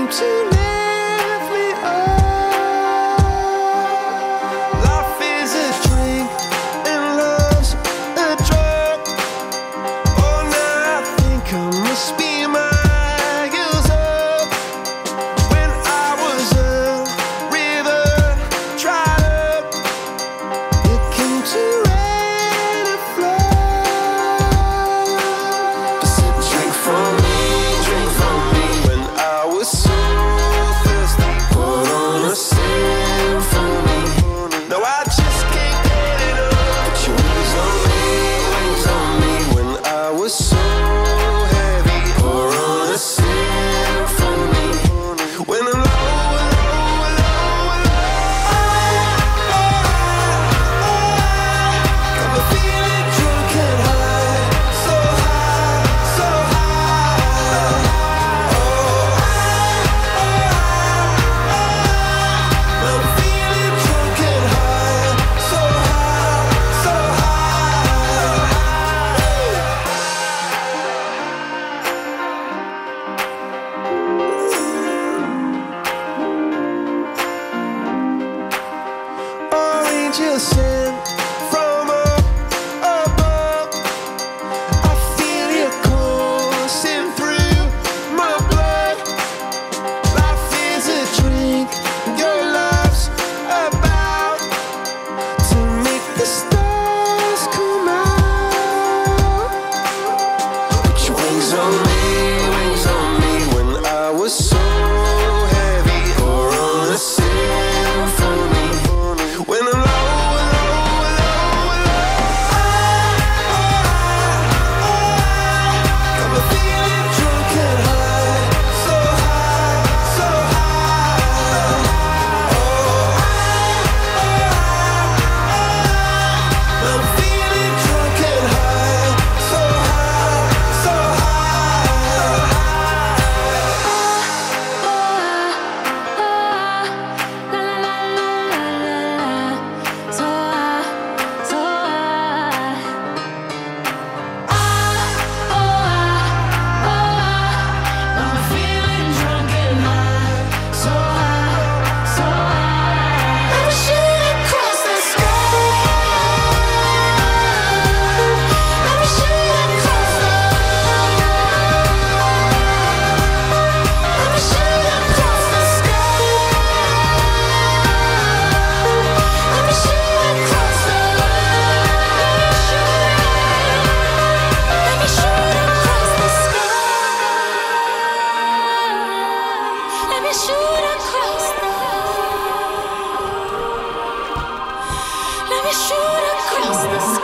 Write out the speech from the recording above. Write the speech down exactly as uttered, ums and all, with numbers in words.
to lift me up. Life is a drink and love's a drug. Oh, now I think I must be miles up. When I was a river dried up, it came to rain and flood. I said, drink from me, drink from me. When I was so thirsty, put on a symphony. No, I just can't get enough. Put your wings on me, wings on me. When I was so heavy, pour on a symphony. When I'm low, low, low, low, got me feeling drunk and high, so high, so high. I'm feeling drunk and high, so high, so high. Angels sent from up above. I feel you coursing through my blood. Life is a drink, your love's about to make the stars come out. Put your wings on me, wings on me. When I was so heavy, pour on a symphony. When I'm low, low, low, low, got me feeling drunk and high, so high, so high. I'm feeling drunk and high, so high, so Shoot across the Let me shoot across the sky.